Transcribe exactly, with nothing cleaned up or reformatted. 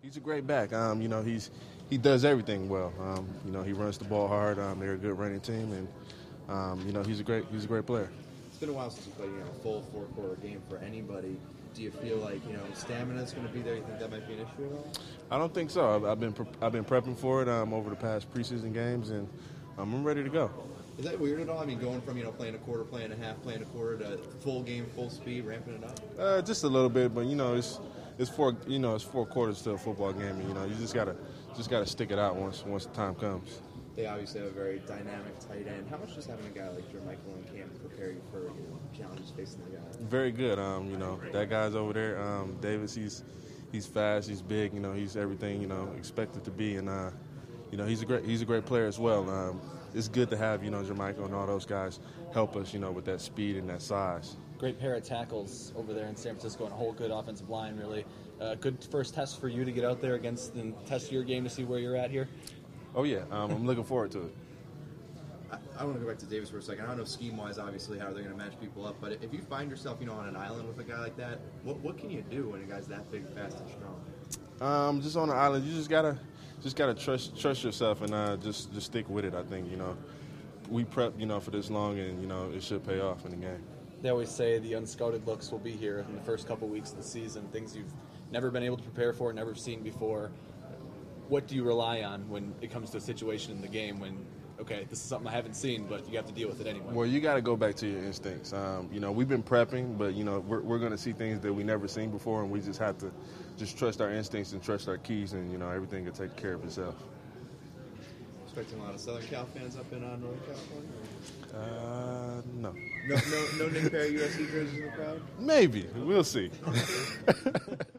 He's a great back. Um, you know, he's he does everything well. Um, you know, he runs the ball hard. Um, they're a good running team, and um, you know, he's a great he's a great player. It's been a while since you played, you know, a full four-quarter game for anybody. Do you feel like, you know, stamina is going to be there? You think that might be an issue at all? I don't think so. I've, I've been pre- I've been prepping for it um, over the past preseason games, and um, I'm ready to go. Is that weird at all? I mean, going from, you know, playing a quarter, playing a half, playing a quarter to full game, full speed, ramping it up? Uh, just a little bit, but you know, it's it's four you know it's four quarters to a football game, and you know, you just gotta just gotta stick it out once once the time comes. They obviously have a very dynamic tight end. How much does having a guy like Jermichael in camp prepare you for, you know, challenges facing the guy? Very good. Um, you know, that guy's over there. Um, Davis, he's he's fast, he's big. You know, he's everything you know expected to be, and uh, you know, he's a great he's a great player as well. Um, it's good to have you know Jermichael and all those guys help us, you know, with that speed and that size. Great pair of tackles over there in San Francisco and a whole good offensive line, really. Uh, good first test for you to get out there against and test your game to see where you're at here. Oh, yeah. Um, I'm looking forward to it. I, I want to go back to Davis for a second. I don't know scheme-wise, obviously, how they're going to match people up, but if you find yourself, you know, on an island with a guy like that, what what can you do when a guy's that big, fast, and strong? Um, just on the island, you just gotta just gotta trust trust yourself and uh, just just stick with it. I think you know we prep you know for this long, and you know it should pay off in the game. They always say the unscouted looks will be here in the first couple weeks of the season, things you've never been able to prepare for, never seen before. What do you rely on when it comes to a situation in the game when, okay, this is something I haven't seen, but you have to deal with it anyway? Well, you got to go back to your instincts. Um, you know, we've been prepping, but, you know, we're, we're going to see things that we never seen before, and we just have to just trust our instincts and trust our keys, and, you know, everything will take care of itself. Expecting a lot of Southern Cal fans up in uh, Northern California? Uh, no. No, no, no Nick Perry U S C jerseys in the crowd? Maybe. We'll see.